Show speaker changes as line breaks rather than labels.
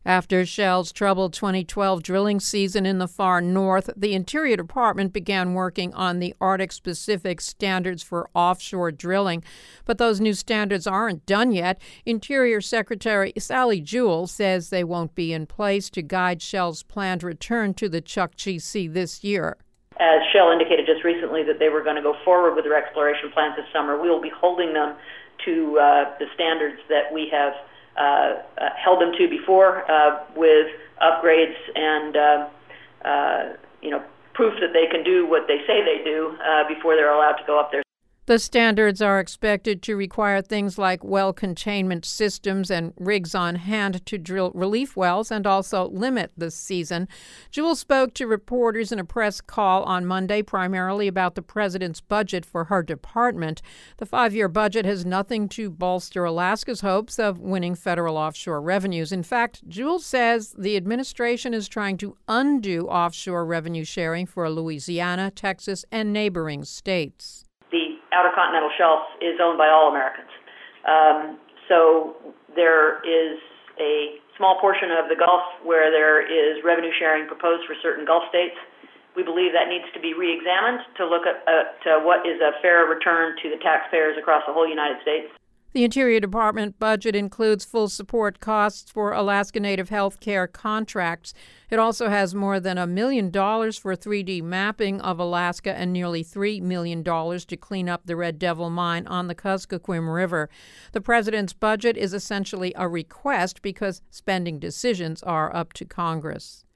After Shell's troubled 2012 drilling season in the far north, the Interior Department began working on the Arctic-specific standards for offshore drilling. But those new standards aren't done yet. Interior Secretary Sally Jewell says they won't be in place to guide Shell's planned return to the Chukchi Sea this year.
As Shell indicated just recently that they were going to go forward with their exploration plans this summer, we will be holding them to the standards that we have held them to before, with upgrades and proof that they can do what they say they do before they're allowed to go up there.
The standards are expected to require things like well containment systems and rigs on hand to drill relief wells and also limit the season. Jewell spoke to reporters in a press call on Monday primarily about the president's budget for her department. The 5-year budget has nothing to bolster Alaska's hopes of winning federal offshore revenues. In fact, Jewell says the administration is trying to undo offshore revenue sharing for Louisiana, Texas, and neighboring states.
The Outer Continental Shelf is owned by all Americans. So there is a small portion of the Gulf where there is revenue sharing proposed for certain Gulf states. We believe that needs to be re-examined to look at what is a fair return to the taxpayers across the whole United States.
The Interior Department budget includes full support costs for Alaska Native health care contracts. It also has more than $1 million for 3D mapping of Alaska and nearly $3 million to clean up the Red Devil mine on the Kuskokwim River. The president's budget is essentially a request because spending decisions are up to Congress.